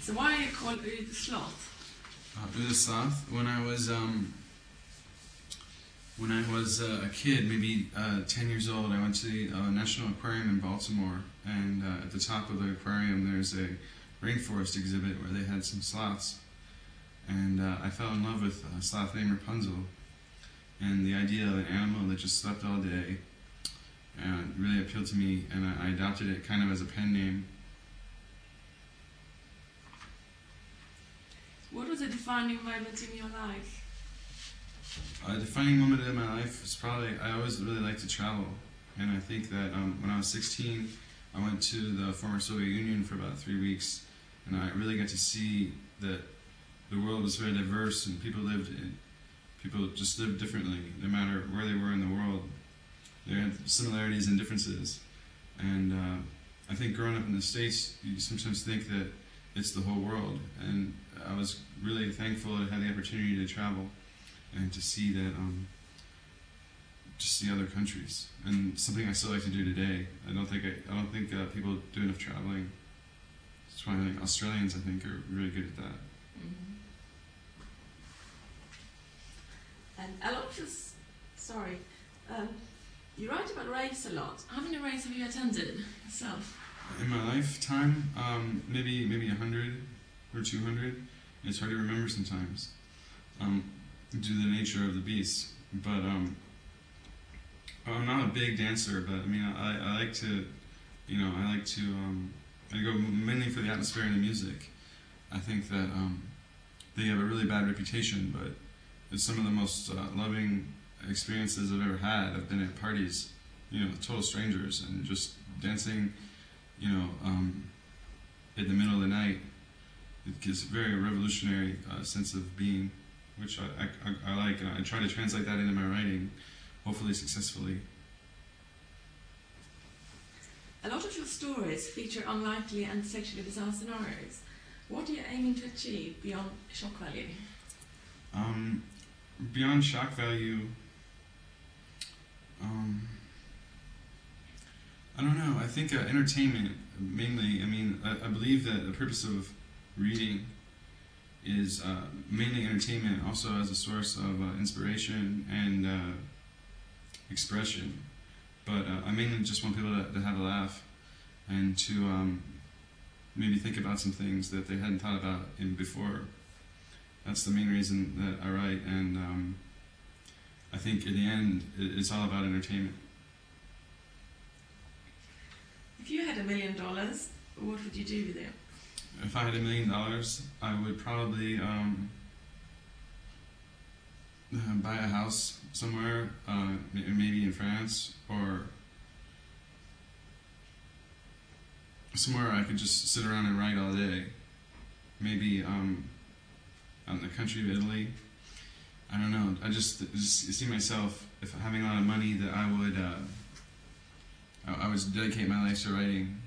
So why are you called Ude Sloth? Ude Sloth. When I was a kid, maybe 10 years old, I went to the National Aquarium in Baltimore, and at the top of the aquarium there's a rainforest exhibit where they had some sloths, and I fell in love with a sloth named Rapunzel, and the idea of an animal that just slept all day really appealed to me, and I adopted it kind of as a pen name. What was a defining moment in your life? A defining moment in my life was probably, I always really liked to travel, and I think that when I was 16, I went to the former Soviet Union for about 3 weeks, and I really got to see that the world was very diverse, and people just lived differently, no matter where they were in the world. There had similarities and differences, and I think growing up in the States, you sometimes think that it's the whole world, and I was really thankful to have the opportunity to travel and to see that, just see other countries, and something I still like to do today. I don't think people do enough traveling. That's why I think Australians, are really good at that. Mm-hmm. And a lot of us, you write about race a lot. How many races have you attended yourself? In my lifetime, maybe 100 or 200. It's hard to remember sometimes, due to the nature of the beast. But I'm not a big dancer, but I mean, I like to, I go mainly for the atmosphere and the music. I think that they have a really bad reputation, but it's some of the most loving experiences I've ever had. I've been at parties, with total strangers, and just dancing, in the middle of the night. It gives a very revolutionary sense of being, which I like, and I try to translate that into my writing, hopefully successfully. A lot of your stories feature unlikely and sexually bizarre scenarios. What are you aiming to achieve beyond shock value? Beyond shock value, I don't know. I think entertainment, mainly. I mean, I believe that the purpose of reading is mainly entertainment, also as a source of inspiration and expression. But I mainly just want people to have a laugh and to maybe think about some things that they hadn't thought about before. That's the main reason that I write, and I think in the end, it's all about entertainment. If you had $1 million, what would you do with it? If I had $1 million, I would probably buy a house somewhere, maybe in France, or somewhere I could just sit around and write all day. Maybe out in the country of Italy. I don't know. I just see myself, if having a lot of money, that I would dedicate my life to writing.